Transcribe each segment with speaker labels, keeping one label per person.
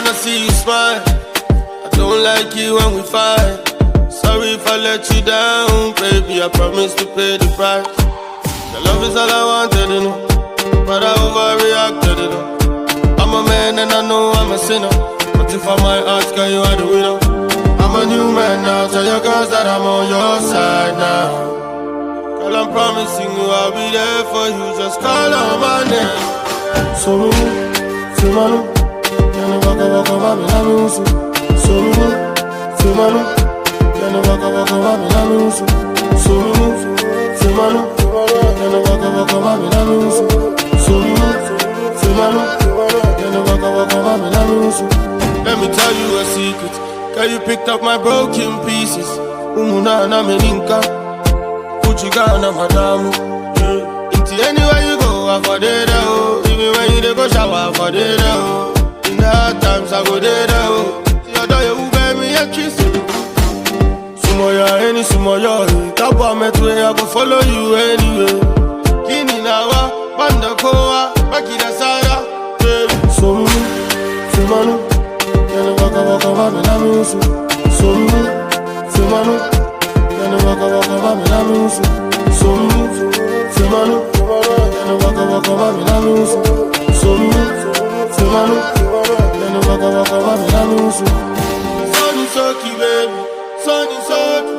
Speaker 1: wanna see you smile. I don't like you when we fight. Sorry if I let you down, baby. I promise to pay the price. Your love is all I wanted, you know, but I overreacted, you know. I'm a man and I know I'm a sinner, but if I might ask, girl, you are the winner. I'm a new man now, tell your girls that I'm on your side now. Girl, I'm promising you I'll be there for you, just call on my name. So, Simanu, can you walk over me, let me see. So, Simanu, can you walk over me, let me see. So, Simanu, can you walk over me, let me see. So, Simanu, can you walk over me, let me see. Let me tell you a secret. Girl, you picked up my broken pieces. Umuna na meninka, Uchigana madamu. Into anywhere you go, I for there. Even when you dey go shower, I for there. In the hard times, I go there. See your door, you buy me a kiss. Sumoya, any sumoya. Tapa metwe, I go follow you anyway. Kini nawa, banda koa, bakida sara. So, Simanu, can you walk over me, let me see. So, Simanu, can you walk over me, let me see. So, Simanu, can you walk over me, let me see. So, Simanu, can you walk over me, let me see. Sunny soaky, baby, sunny soaky.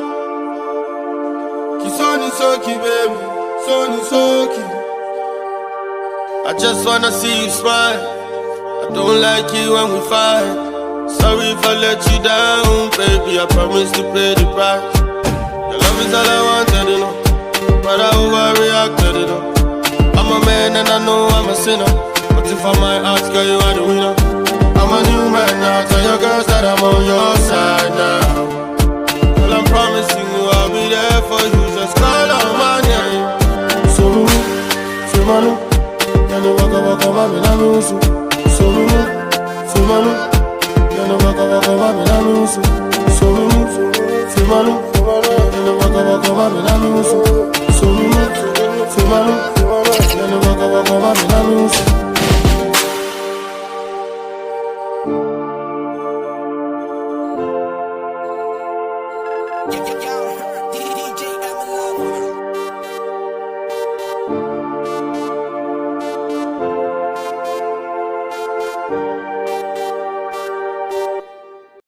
Speaker 1: Sunny soaky, baby, sunny soaky. I just wanna see you smile. I don't like you when we fight. Sorry if I let you down, baby. I promise to pay the price. Your love is all I wanted, you know, but I overreacted, you know. I'm a man and I know I'm a sinner, but if I might ask, girl, you are the winner. I'm a new man now, tell your girls that I'm on your side now. Well, I'm promising you I'll be there for you, just call on my name. So, Simanu, can you walk over me, let me see. So, Simanu, can you walk over me, let me see. So, Simanu, can you walk over me, let me see. So, Simanu, can you walk over me, let me see.